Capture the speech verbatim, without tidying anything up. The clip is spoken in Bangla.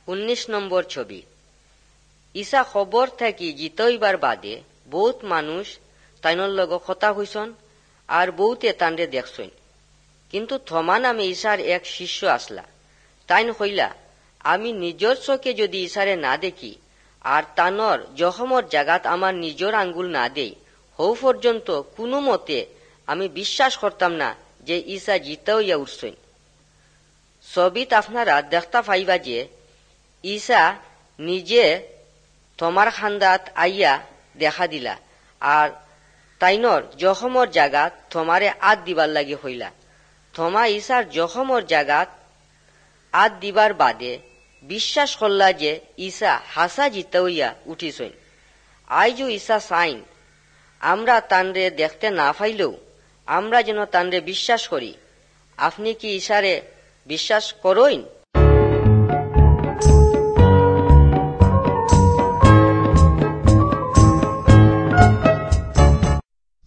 উনিশ নম্বর ছবি। ইসা খবর থাকি জিতইবার বাদে বহুত মানুষ তাইনর লগ কথা হইছন আর বহুতে তান্ডে দেখছইন। কিন্তু থমা নামে ইসার এক শিষ্য আসলা। তাইন হইলা, আমি নিজের চোখে যদি ইসারে না দেখি আর তানর জখমর জাগাত আমার নিজের আঙ্গুল না দেই, হৌ পর্যন্ত কোনো মতে আমি বিশ্বাস করতাম না যে ইসা জিতা হইয়া উঠছইন। ছবিত আপনারা দেখতা পাইবা যে ইসা নিজে তোমার খান্দাত আইয়া দেখা দিলা আর তাইনর জখমর জাগাত তোমারে আত দিবার লাগি হইলা। থমা ইসার জখমর জাগাত আত দিবার বাদে বিশ্বাস করলা যে ইসা হাসা জিতা হইয়া উঠিছইন। আইজও ইসা সাইন আমরা তানরে দেখতে না পাইলেও আমরা যেন তানরে বিশ্বাস করি। আপনি কি ইসারে বিশ্বাস করইন?